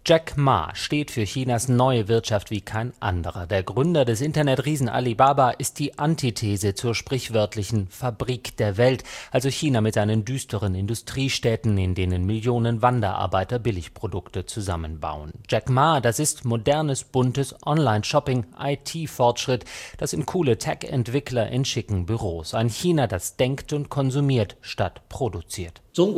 Jack Ma steht für Chinas neue Wirtschaft wie kein anderer. Der Gründer des Internetriesen Alibaba ist die Antithese zur sprichwörtlichen Fabrik der Welt, also China mit seinen düsteren Industriestädten, in denen Millionen Wanderarbeiter Billigprodukte zusammenbauen. Jack Ma, das ist modernes, buntes Online-Shopping, IT-Fortschritt, das sind coole Tech-Entwickler in schicken Büros. Ein China, das denkt und konsumiert statt produziert.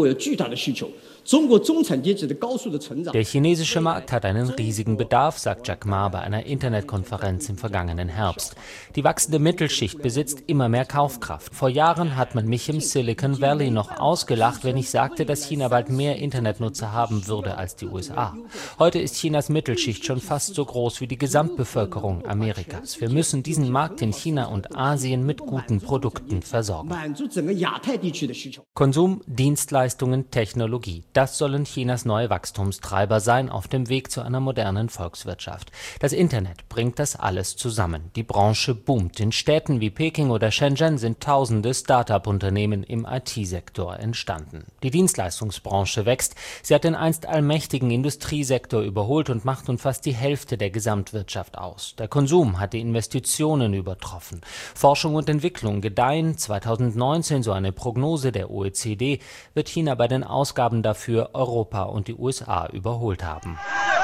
Der chinesische Markt hat einen riesigen Bedarf, sagt Jack Ma bei einer Internetkonferenz im vergangenen Herbst. Die wachsende Mittelschicht besitzt immer mehr Kaufkraft. Vor Jahren hat man mich im Silicon Valley noch ausgelacht, wenn ich sagte, dass China bald mehr Internetnutzer haben würde als die USA. Heute ist Chinas Mittelschicht schon fast so groß wie die Gesamtbevölkerung Amerikas. Wir müssen diesen Markt in China und Asien mit guten Produkten versorgen. Konsum, Dienstleistungen, Technologie. Das sollen Chinas neue Wachstumstreiber sein auf dem Weg zu einer modernen Volkswirtschaft. Das Internet bringt das alles zusammen. Die Branche boomt. In Städten wie Peking oder Shenzhen sind tausende Start-up-Unternehmen im IT-Sektor entstanden. Die Dienstleistungsbranche wächst. Sie hat den einst allmächtigen Industriesektor überholt und macht nun fast die Hälfte der Gesamtwirtschaft aus. Der Konsum hat die Investitionen übertroffen. Forschung und Entwicklung gedeihen. 2019, so eine Prognose der OECD, wird China bei den Ausgaben dafür Europa und die USA überholt haben.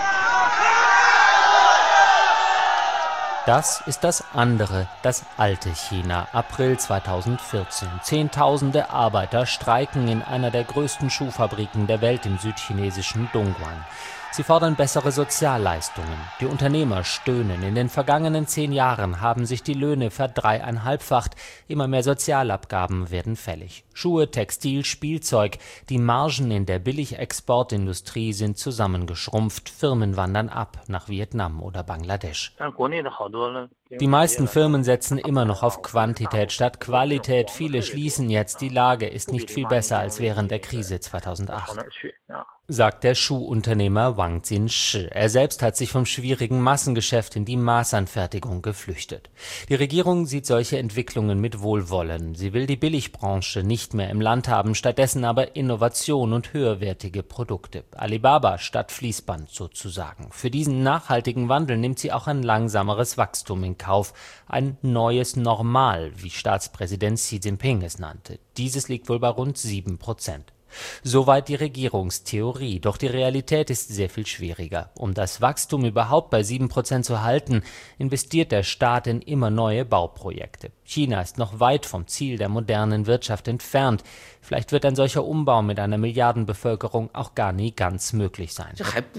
Das ist das andere, das alte China. April 2014. Zehntausende Arbeiter streiken in einer der größten Schuhfabriken der Welt im südchinesischen Dongguan. Sie fordern bessere Sozialleistungen. Die Unternehmer stöhnen. In den vergangenen 10 Jahren haben sich die Löhne verdreieinhalbfacht. Immer mehr Sozialabgaben werden fällig. Schuhe, Textil, Spielzeug. Die Margen in der Billigexportindustrie sind zusammengeschrumpft. Firmen wandern ab nach Vietnam oder Bangladesch. Die meisten Firmen setzen immer noch auf Quantität statt Qualität. Viele schließen jetzt. Die Lage ist nicht viel besser als während der Krise 2008. Sagt der Schuhunternehmer Wang Jinshi. Er selbst hat sich vom schwierigen Massengeschäft in die Maßanfertigung geflüchtet. Die Regierung sieht solche Entwicklungen mit Wohlwollen. Sie will die Billigbranche nicht mehr im Land haben, stattdessen aber Innovation und höherwertige Produkte. Alibaba statt Fließband sozusagen. Für diesen nachhaltigen Wandel nimmt sie auch ein langsameres Wachstum in Kauf. Ein neues Normal, wie Staatspräsident Xi Jinping es nannte. Dieses liegt wohl bei rund 7%. Soweit die Regierungstheorie, doch die Realität ist sehr viel schwieriger. Um das Wachstum überhaupt bei 7% zu halten, investiert der Staat in immer neue Bauprojekte. China ist noch weit vom Ziel der modernen Wirtschaft entfernt. Vielleicht wird ein solcher Umbau mit einer Milliardenbevölkerung auch gar nie ganz möglich sein.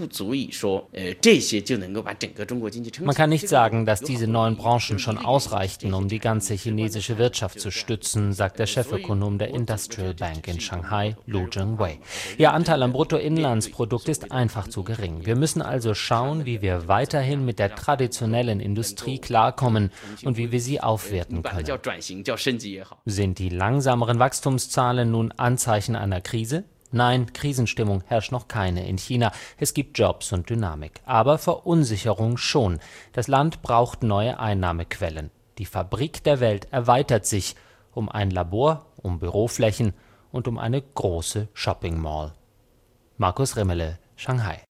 Man kann nicht sagen, dass diese neuen Branchen schon ausreichten, um die ganze chinesische Wirtschaft zu stützen, sagt der Chefökonom der Industrial Bank in Shanghai, Lu Zhengwei. Ihr Anteil am Bruttoinlandsprodukt ist einfach zu gering. Wir müssen also schauen, wie wir weiterhin mit der traditionellen Industrie klarkommen und wie wir sie aufwerten können. Sind die langsameren Wachstumszahlen nun Anzeichen einer Krise? Nein, Krisenstimmung herrscht noch keine in China. Es gibt Jobs und Dynamik. Aber Verunsicherung schon. Das Land braucht neue Einnahmequellen. Die Fabrik der Welt erweitert sich um ein Labor, um Büroflächen und um eine große Shopping Mall. Markus Rimmele, Shanghai.